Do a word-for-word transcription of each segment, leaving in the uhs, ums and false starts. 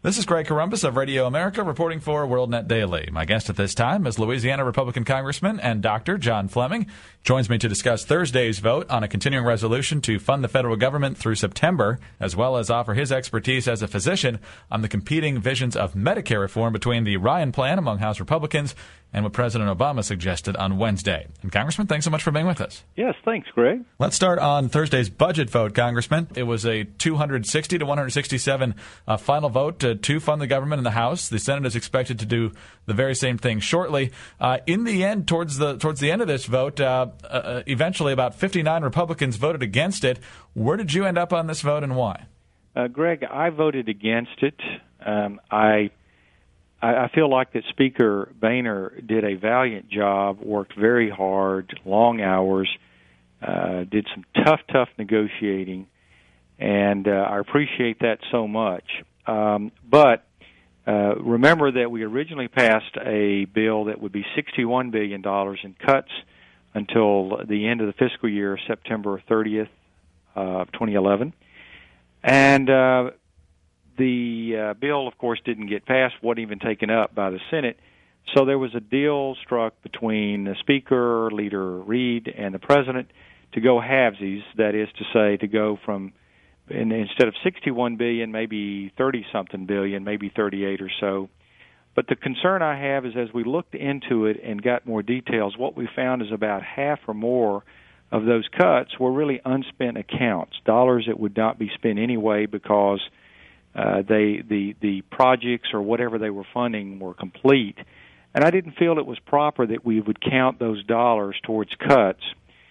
This is Greg Corombos of Radio America reporting for WorldNet Daily. My guest at this time is Louisiana Republican Congressman and Doctor John Fleming. Joins me to discuss Thursday's vote on a continuing resolution to fund the federal government through September, as well as offer his expertise as a physician on the competing visions of Medicare reform between the Ryan Plan among House Republicans and what President Obama suggested on Wednesday. And Congressman, thanks so much for being with us. Yes, thanks, Greg. Let's start on Thursday's budget vote, Congressman. It was a two hundred sixty to one hundred sixty-seven uh, final vote to, to fund the government in the House. The Senate is expected to do the very same thing shortly. Uh, in the end, towards the towards the end of this vote, uh, uh, eventually about fifty-nine Republicans voted against it. Where did you end up on this vote and why? Uh, Greg, I voted against it. Um, I I feel like that Speaker Boehner did a valiant job, worked very hard, long hours, uh, did some tough, tough negotiating, and uh, I appreciate that so much. Um, but uh, remember that we originally passed a bill that would be sixty-one billion dollars in cuts until the end of the fiscal year, September thirtieth of twenty eleven. And uh, the uh, bill, of course, didn't get passed, wasn't even taken up by the Senate. So there was a deal struck between the Speaker, Leader Reid, and the President to go halvesies, that is to say, to go from, in, instead of sixty-one billion dollars, maybe thirty-something billion, maybe thirty-eight or so. But the concern I have is as we looked into it and got more details, what we found is about half or more of those cuts were really unspent accounts, dollars that would not be spent anyway because uh, they the the projects or whatever they were funding were complete. And I didn't feel it was proper that we would count those dollars towards cuts.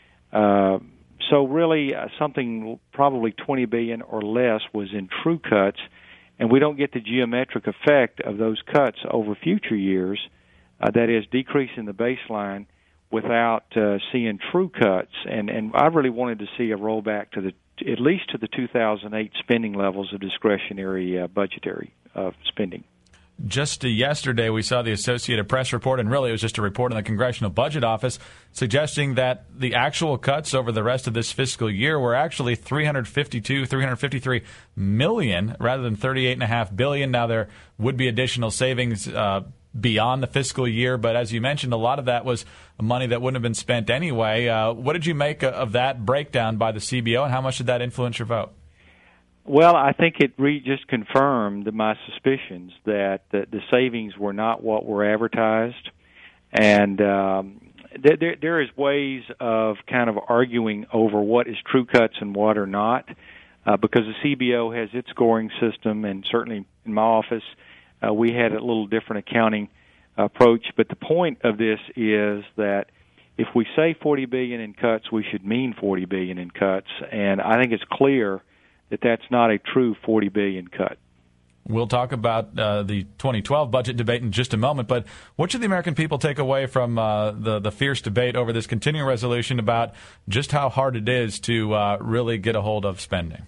Uh, so really uh, something probably twenty billion dollars or less was in true cuts, and we don't get the geometric effect of those cuts over future years, uh, that is decreasing the baseline without uh, seeing true cuts. And, and I really wanted to see a rollback to the at least to the two thousand eight spending levels of discretionary uh, budgetary uh, spending. Just uh, yesterday, we saw the Associated Press report, and really it was just a report in the Congressional Budget Office suggesting that the actual cuts over the rest of this fiscal year were actually three hundred fifty-two, three hundred fifty-three million rather than thirty-eight point five billion. Now, there would be additional savings uh, beyond the fiscal year, but as you mentioned, a lot of that was money that wouldn't have been spent anyway. Uh, what did you make of that breakdown by the C B O, and how much did that influence your vote? Well, I think it re- just confirmed my suspicions that the, the savings were not what were advertised, and um, th- there, there is ways of kind of arguing over what is true cuts and what are not, uh, because the C B O has its scoring system, and certainly in my office uh, we had a little different accounting approach. But the point of this is that if we say forty billion dollars in cuts, we should mean forty billion dollars in cuts, and I think it's clear that that's not a true forty billion dollars cut. We'll talk about uh, the twenty twelve budget debate in just a moment, but what should the American people take away from uh, the, the fierce debate over this continuing resolution about just how hard it is to uh, really get a hold of spending?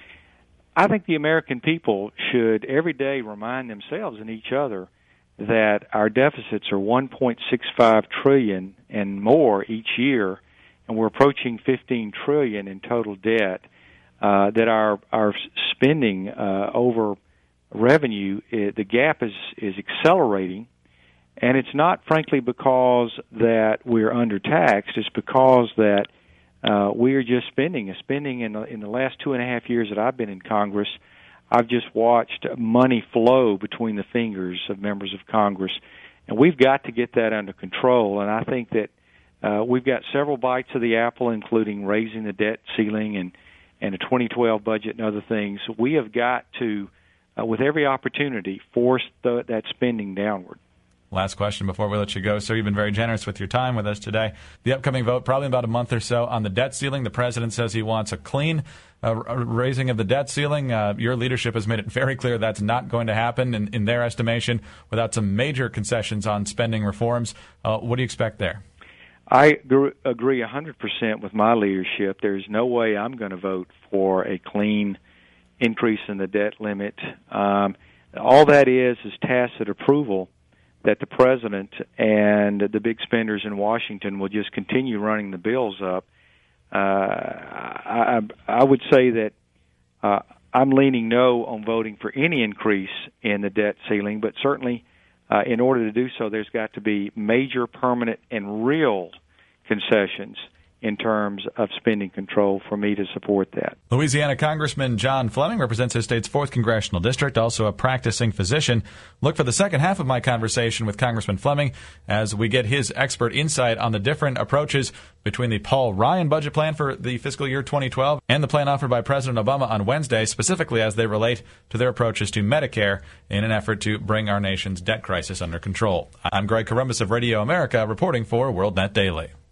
I think the American people should every day remind themselves and each other that our deficits are one point six five trillion dollars and more each year, and we're approaching fifteen trillion dollars in total debt. Uh, that our our spending uh, over revenue, uh, the gap is is accelerating, and it's not, frankly, because that we're undertaxed. It's because that uh, we are just spending. Spending in the, in the last two and a half years that I've been in Congress, I've just watched money flow between the fingers of members of Congress, and we've got to get that under control. And I think that uh, we've got several bites of the apple, including raising the debt ceiling and and a twenty twelve budget and other things. We have got to, uh, with every opportunity, force the, that spending downward. Last question before we let you go. Sir, you've been very generous with your time with us today. The upcoming vote, probably in about a month or so, on the debt ceiling. The president says he wants a clean uh, raising of the debt ceiling. Uh, your leadership has made it very clear that's not going to happen, in, in their estimation, without some major concessions on spending reforms. Uh, what do you expect there? I agree one hundred percent with my leadership. There's no way I'm going to vote for a clean increase in the debt limit. Um, all that is is tacit approval that the president and the big spenders in Washington will just continue running the bills up. Uh, I, I would say that uh, I'm leaning no on voting for any increase in the debt ceiling, but certainly uh, in order to do so, there's got to be major, permanent, and real concessions in terms of spending control for me to support that. Louisiana Congressman John Fleming represents his state's fourth Congressional District, also a practicing physician. Look for the second half of my conversation with Congressman Fleming as we get his expert insight on the different approaches between the Paul Ryan budget plan for the fiscal year twenty twelve and the plan offered by President Obama on Wednesday, specifically as they relate to their approaches to Medicare in an effort to bring our nation's debt crisis under control. I'm Greg Corombos of Radio America, reporting for WorldNet Daily.